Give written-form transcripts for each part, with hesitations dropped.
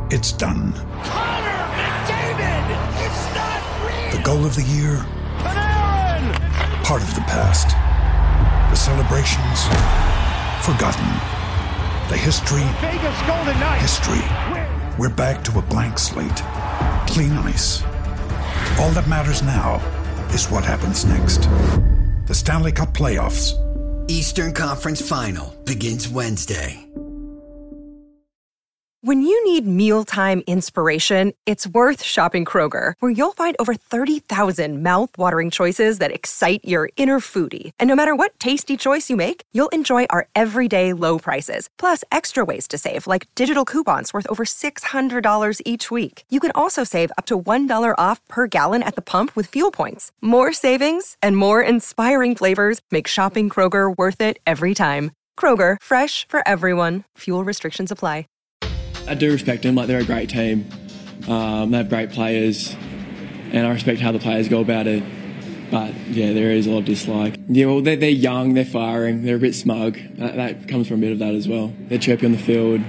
It's done. Connor McDavid! It's not real! The goal of the year? Panarin! Part of the past. The celebrations? Forgotten. The history? Vegas Golden Knights! History. We're back to a blank slate. Clean ice. All that matters now is what happens next. The Stanley Cup Playoffs. Eastern Conference Final begins Wednesday. When you need mealtime inspiration, it's worth shopping Kroger, where you'll find over 30,000 mouth-watering choices that excite your inner foodie. And no matter what tasty choice you make, you'll enjoy our everyday low prices, plus extra ways to save, like digital coupons worth over $600 each week. You can also save up to $1 off per gallon at the pump with fuel points. More savings and more inspiring flavors make shopping Kroger worth it every time. Kroger, fresh for everyone. Fuel restrictions apply. I do respect them. Like, they're a great team. They have great players, and I respect how the players go about it. But yeah, there is a lot of dislike. Yeah, well, they're young, they're firing, they're a bit smug. That comes from a bit of that as well. They're chirpy on the field.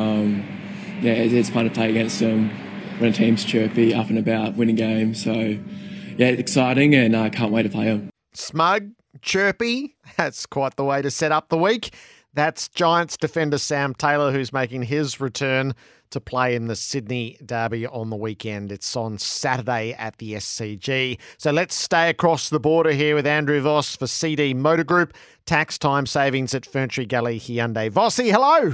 Yeah, it's fun to play against them when a team's chirpy, up and about, winning games. So yeah, it's exciting, and I can't wait to play them. Smug, chirpy. That's quite the way to set up the week. That's Giants defender Sam Taylor, who's making his return to play in the Sydney Derby on the weekend. It's on Saturday at the SCG. So let's stay across the border here with Andrew Voss for CD Motor Group. Tax time savings at Ferntree Gully Hyundai. Vossi, hello.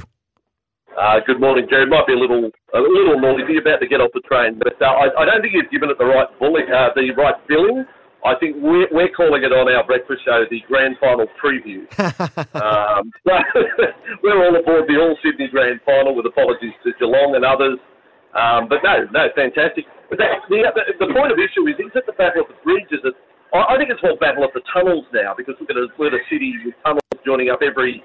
Good morning, Jared. Might be a little noisy, about to get off the train, but I don't think you've given it the right feeling. I think we're calling it on our breakfast show the Grand Final preview. So we're all aboard the All-Sydney Grand Final, with apologies to Geelong and others. But no, fantastic. But the point of issue is it the Battle of the Bridge? I think it's more Battle of the Tunnels now, because look at it, we're the city with tunnels joining up every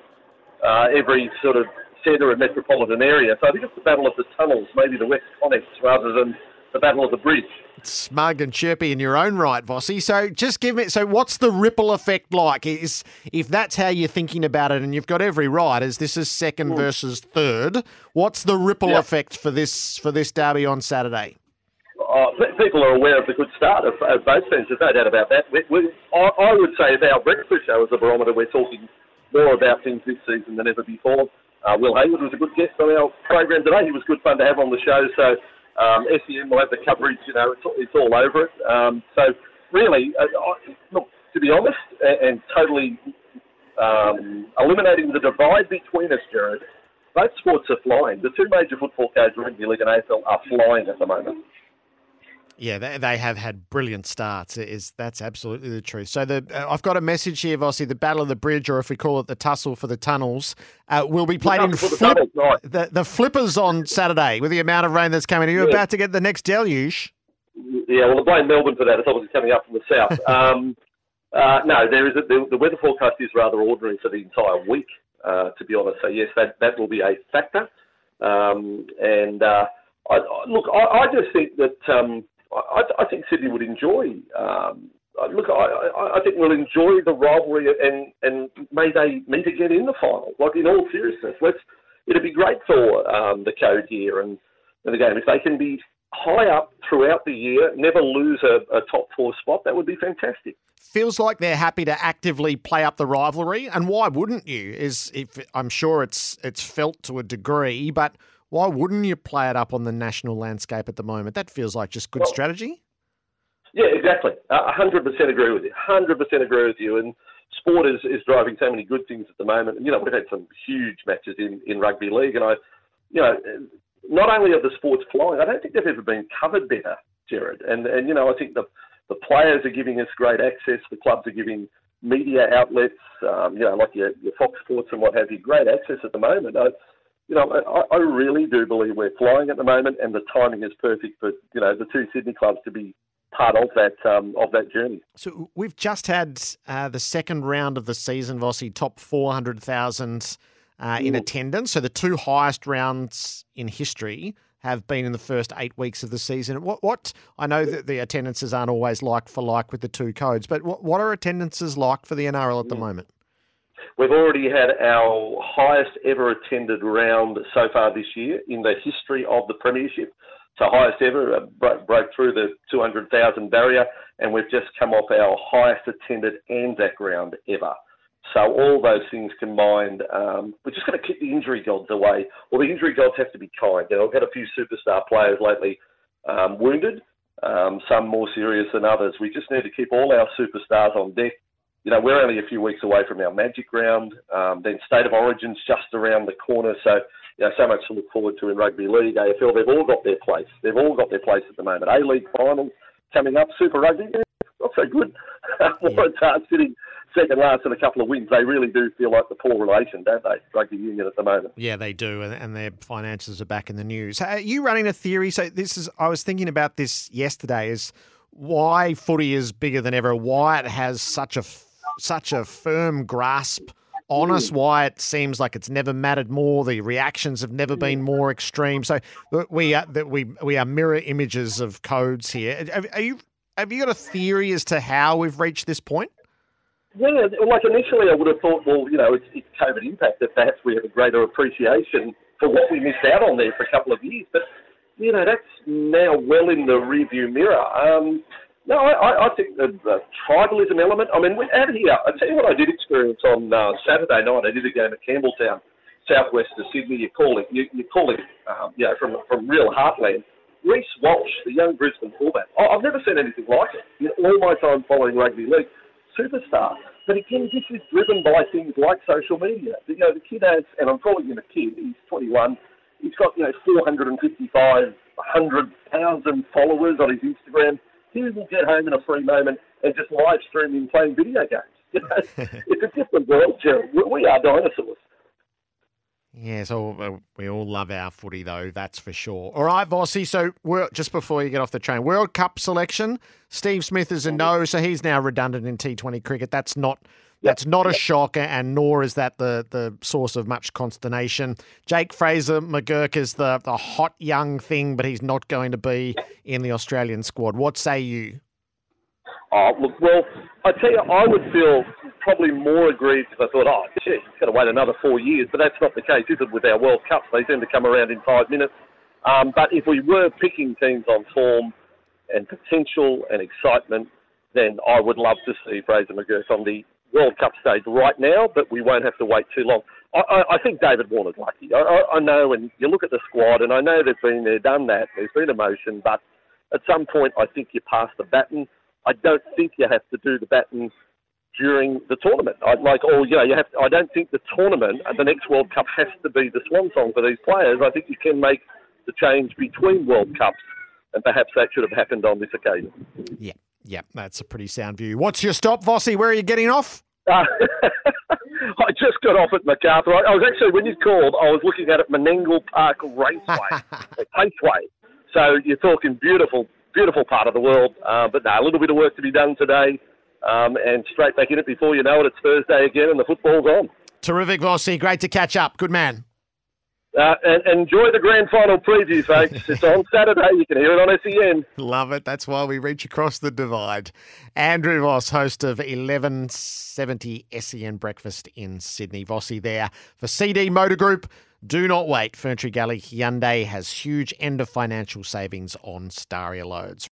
sort of centre and metropolitan area. So I think it's the Battle of the Tunnels, maybe the West Connex, rather than the Battle of the Bridge. Smug and chirpy in your own right, Vossi. So just give me, what's the ripple effect like? If that's how you're thinking about it, and you've got every right, as this is second versus third, what's the ripple effect for this derby on Saturday? People are aware of the good start of both teams. There's no doubt about that. I would say if our breakfast show is a barometer, we're talking more about things this season than ever before. Will Hayward was a good guest on our program today. He was good fun to have on the show. So SEN will have the coverage. It's all over it. So really, look, to be honest, and totally eliminating the divide between us, Jared, both sports are flying. The two major football codes, Rugby League and AFL, are flying at the moment. Yeah, they have had brilliant starts. That's absolutely the truth. So I've got a message here, Vossi, the Battle of the Bridge, or if we call it the tussle for the tunnels, will be played in the flippers on Saturday with the amount of rain that's coming. Are you about to get the next deluge? Yeah, well, I blame Melbourne for that. It's obviously coming up from the south. No, the weather forecast is rather ordinary for the entire week, to be honest. So, yes, that will be a factor. I just think that... I think Sydney would enjoy. I think we'll enjoy the rivalry, and may they meet again in the final. Like, in all seriousness, it'd be great for the code here and the game if they can be high up throughout the year, never lose a top four spot. That would be fantastic. Feels like they're happy to actively play up the rivalry, and why wouldn't you? I'm sure it's felt to a degree, but why wouldn't you play it up on the national landscape at the moment? That feels like just good strategy. Yeah, exactly. 100% agree with you. 100% agree with you. And sport is driving so many good things at the moment. And, we've had some huge matches in rugby league. And not only are the sports flying, I don't think they've ever been covered better, Jared. And I think the players are giving us great access. The clubs are giving media outlets, like your Fox Sports and what have you, great access at the moment. I really do believe we're flying at the moment, and the timing is perfect for the two Sydney clubs to be part of that journey. So we've just had the second round of the season, Vossi, top 400,000 in attendance. So the two highest rounds in history have been in the first 8 weeks of the season. What I know that the attendances aren't always like for like with the two codes, but what are attendances like for the NRL at the moment? We've already had our highest ever attended round so far this year in the history of the Premiership. So highest ever, broke through the 200,000 barrier, and we've just come off our highest attended Anzac round ever. So all those things combined, we're just going to keep the injury gods away. Well, the injury gods have to be kind. You know, I've had a few superstar players lately wounded, some more serious than others. We just need to keep all our superstars on deck. You know, we're only a few weeks away from our Magic round. Then State of Origin's just around the corner. So, you know, so much to look forward to in rugby league, AFL. They've all got their place. They've all got their place at the moment. A-League finals coming up. Super Rugby, not so good. Waratah sitting second last in a couple of wins. They really do feel like the poor relation, don't they, rugby union at the moment? Yeah, they do, and their finances are back in the news. Are you running a theory? So I was thinking about this yesterday, is why footy is bigger than ever, why it has such a firm grasp on us, why it seems like it's never mattered more, the reactions have never been more extreme. So we are mirror images of codes here. Have you got a theory as to how we've reached this point? Yeah, like initially I would have thought, well, you know, it's COVID impact that perhaps we have a greater appreciation for what we missed out on there for a couple of years. But, you know, that's now well in the rearview mirror. No, I think the tribalism element, I mean, out here, I'll tell you what I did experience on Saturday night. I did a game at Campbelltown, southwest of Sydney. You call it, you know, from real heartland. Reece Walsh, the young Brisbane fullback. I've never seen anything like it in all my time following rugby league. Superstar. But again, this is driven by things like social media. You know, the kid has, and I'm calling him a kid, he's 21, he's got, you know, 100,000 followers on his Instagram. He will get home in a free moment and just live stream him playing video games. You know, it's a different world, Jerry. We are dinosaurs. Yeah, so we all love our footy, though, that's for sure. All right, Vossi, so just before you get off the train, World Cup selection, Steve Smith is a no, so he's now redundant in T20 cricket. That's not a shock, and nor is that the source of much consternation. Jake Fraser-McGurk is the hot young thing, but he's not going to be in the Australian squad. What say you? Oh, look, well, I tell you, I would feel probably more aggrieved if I thought, oh, shit, he's got to wait another 4 years. But that's not the case, is it, with our World Cups? They tend to come around in 5 minutes. But if we were picking teams on form and potential and excitement, then I would love to see Fraser-McGurk on the World Cup stage right now, but we won't have to wait too long. I think David Warner's lucky. I know, and you look at the squad, and I know they've been there, done that. There's been emotion, but at some point I think you pass the baton. I don't think you have to do the baton during the tournament. I don't think the tournament, the next World Cup, has to be the swan song for these players. I think you can make the change between World Cups, and perhaps that should have happened on this occasion. Yeah, that's a pretty sound view. What's your stop, Vossi? Where are you getting off? I just got off at MacArthur. I was actually, when you called, I was looking at Menangle Park Raceway. So you're talking beautiful part of the world. But no, a little bit of work to be done today. And straight back in it before you know it, it's Thursday again and the football's on. Terrific, Vossi. Great to catch up. Good man. And enjoy the grand final preview, folks. It's on Saturday. You can hear it on SEN. Love it. That's why we reach across the divide. Andrew Voss, host of 1170 SEN Breakfast in Sydney. Vossi there for CD Motor Group. Do not wait. Ferntree Gully Hyundai has huge end of financial savings on Staria loads.